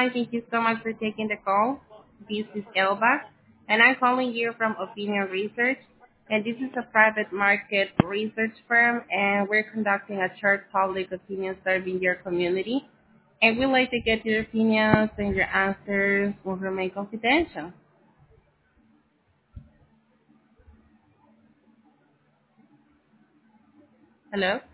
Hi, thank you so much for taking the call. This is Elba, and I'm calling you from Opinion Research. And this is a private market research firm, and we're conducting a short public opinion survey in your community. And we'd like to get your opinions and your answers will remain confidential. Hello?